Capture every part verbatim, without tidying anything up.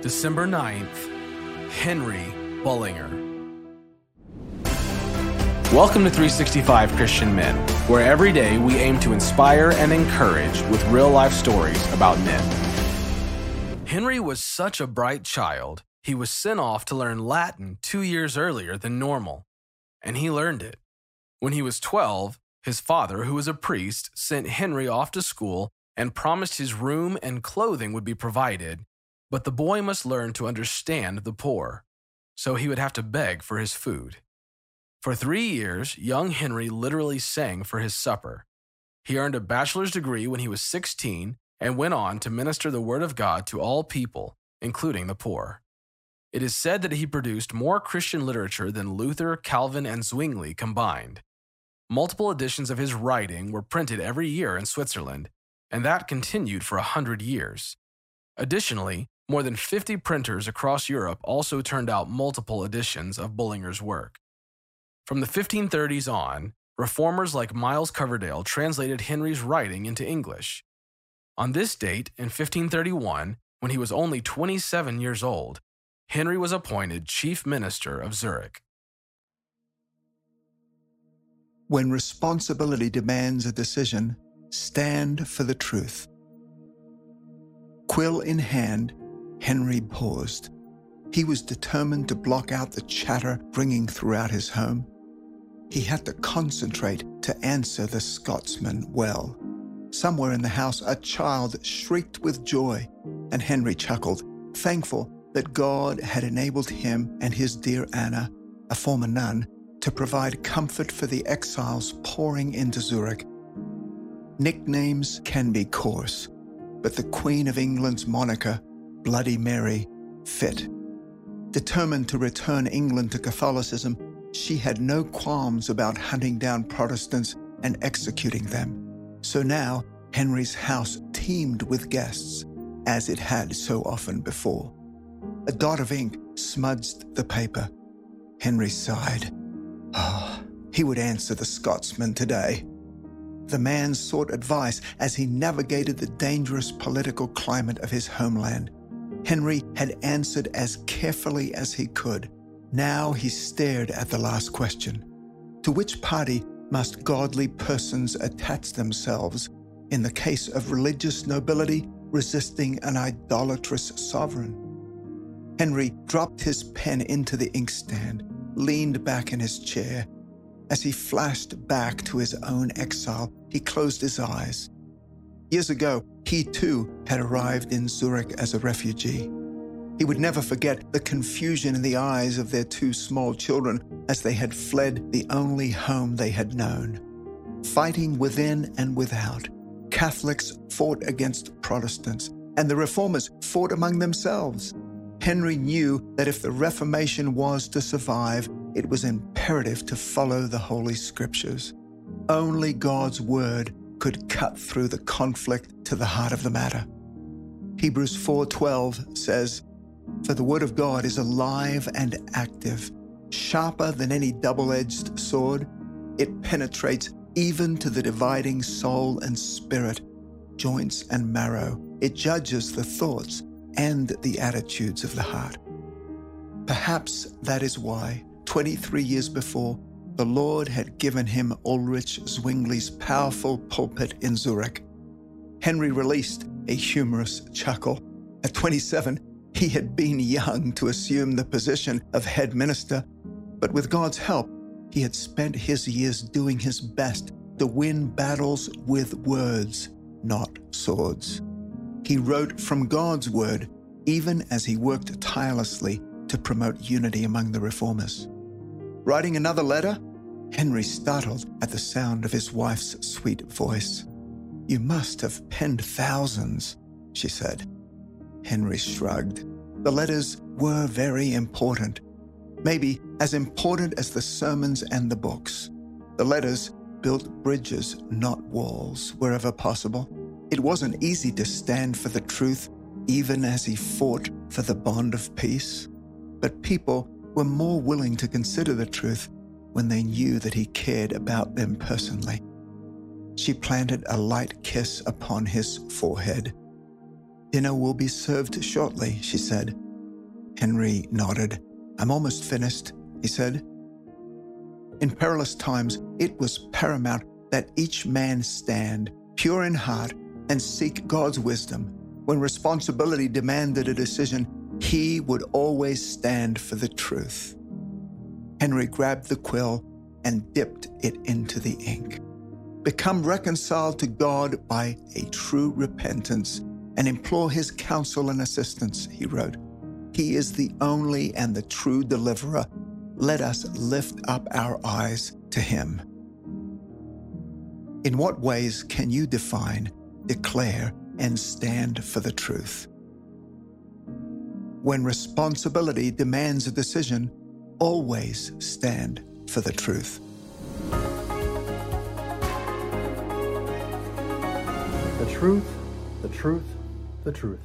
December ninth, Henry Bullinger. Welcome to three sixty-five Christian Men, where every day we aim to inspire and encourage with real-life stories about men. Henry was such a bright child, he was sent off to learn Latin two years earlier than normal, and he learned it. When he was twelve, his father, who was a priest, sent Henry off to school and promised his room and clothing would be provided, but the boy must learn to understand the poor, so he would have to beg for his food. For three years, young Henry literally sang for his supper. He earned a bachelor's degree when he was sixteen and went on to minister the word of God to all people, including the poor. It is said that he produced more Christian literature than Luther, Calvin, and Zwingli combined. Multiple editions of his writing were printed every year in Switzerland, and that continued for a hundred years. Additionally, more than fifty printers across Europe also turned out multiple editions of Bullinger's work. From the fifteen thirties on, reformers like Miles Coverdale translated Henry's writing into English. On this date, in fifteen thirty-one, when he was only twenty-seven years old, Henry was appointed chief minister of Zurich. When responsibility demands a decision, stand for the truth. Quill in hand, Henry paused. He was determined to block out the chatter ringing throughout his home. He had to concentrate to answer the Scotsman well. Somewhere in the house, a child shrieked with joy, and Henry chuckled, thankful that God had enabled him and his dear Anna, a former nun, to provide comfort for the exiles pouring into Zurich. Nicknames can be coarse, but the Queen of England's moniker, Bloody Mary, fit. Determined to return England to Catholicism, she had no qualms about hunting down Protestants and executing them. So now, Henry's house teemed with guests, as it had so often before. A dot of ink smudged the paper. Henry sighed. Ah, oh, he would answer the Scotsman today. The man sought advice as he navigated the dangerous political climate of his homeland. Henry had answered as carefully as he could. Now he stared at the last question. To which party must godly persons attach themselves in the case of religious nobility resisting an idolatrous sovereign? Henry dropped his pen into the inkstand, leaned back in his chair. As he flashed back to his own exile, he closed his eyes. Years ago, he too had arrived in Zurich as a refugee. He would never forget the confusion in the eyes of their two small children as they had fled the only home they had known. Fighting within and without, Catholics fought against Protestants, and the reformers fought among themselves. Henry knew that if the Reformation was to survive, it was imperative to follow the Holy Scriptures. Only God's Word could cut through the conflict to the heart of the matter. Hebrews four twelve says, "For the Word of God is alive and active, sharper than any double-edged sword. It penetrates even to the dividing soul and spirit, joints and marrow. It judges the thoughts and the attitudes of the heart." Perhaps that is why, twenty-three years before, the Lord had given him Ulrich Zwingli's powerful pulpit in Zurich. Henry released a humorous chuckle. At twenty-seven, he had been young to assume the position of head minister, but with God's help, he had spent his years doing his best to win battles with words, not swords. He wrote from God's word, even as he worked tirelessly to promote unity among the reformers. Writing another letter, Henry startled at the sound of his wife's sweet voice. "You must have penned thousands," she said. Henry shrugged. The letters were very important, maybe as important as the sermons and the books. The letters built bridges, not walls, wherever possible. It wasn't easy to stand for the truth, even as he fought for the bond of peace. But people were more willing to consider the truth when they knew that he cared about them personally. She planted a light kiss upon his forehead. "Dinner will be served shortly," she said. Henry nodded. "I'm almost finished," he said. In perilous times, it was paramount that each man stand, pure in heart, and seek God's wisdom. When responsibility demanded a decision, he would always stand for the truth. Henry grabbed the quill and dipped it into the ink. "Become reconciled to God by a true repentance and implore his counsel and assistance," he wrote. "He is the only and the true deliverer. Let us lift up our eyes to him." In what ways can you define, declare, and stand for the truth? When responsibility demands a decision, always stand for the truth. The truth, the truth, the truth.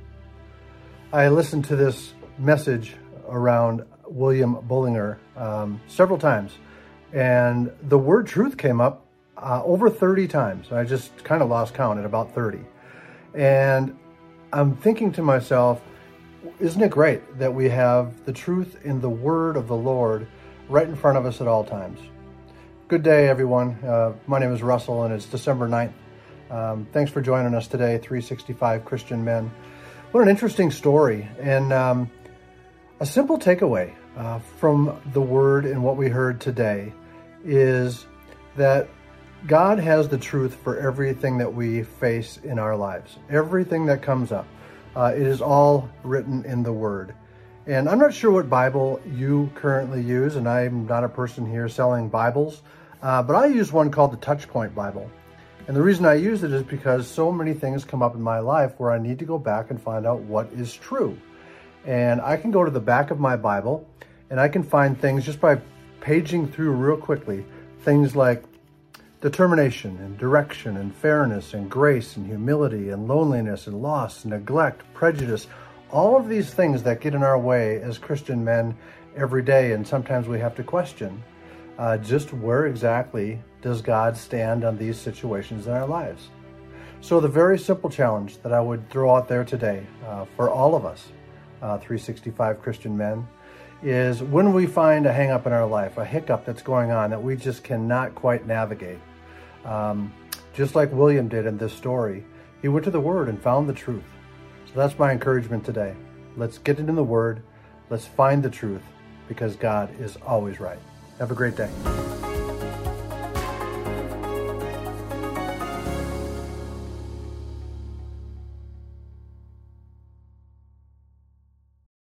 I listened to this message around William Bullinger um, several times, and the word truth came up uh, over thirty times. I just kind of lost count at about thirty. And I'm thinking to myself, isn't it great that we have the truth in the word of the Lord right in front of us at all times? Good day, everyone. Uh, my name is Russell, and it's December ninth. Um, thanks for joining us today, three sixty-five Christian Men. What an interesting story, and um, a simple takeaway uh, from the word and what we heard today is that God has the truth for everything that we face in our lives, everything that comes up. Uh, it is all written in the Word. And I'm not sure what Bible you currently use, and I'm not a person here selling Bibles, uh, but I use one called the Touchpoint Bible. And the reason I use it is because so many things come up in my life where I need to go back and find out what is true. And I can go to the back of my Bible, and I can find things just by paging through real quickly, things like determination and direction and fairness and grace and humility and loneliness and loss and neglect, prejudice, all of these things that get in our way as Christian men every day. And sometimes we have to question uh, just where exactly does God stand on these situations in our lives. So the very simple challenge that I would throw out there today uh, for all of us, uh, three sixty-five Christian men, is when we find a hang up in our life, a hiccup that's going on that we just cannot quite navigate. Um, just like William did in this story, he went to the Word and found the truth. So that's my encouragement today. Let's get into the Word. Let's find the truth, because God is always right. Have a great day.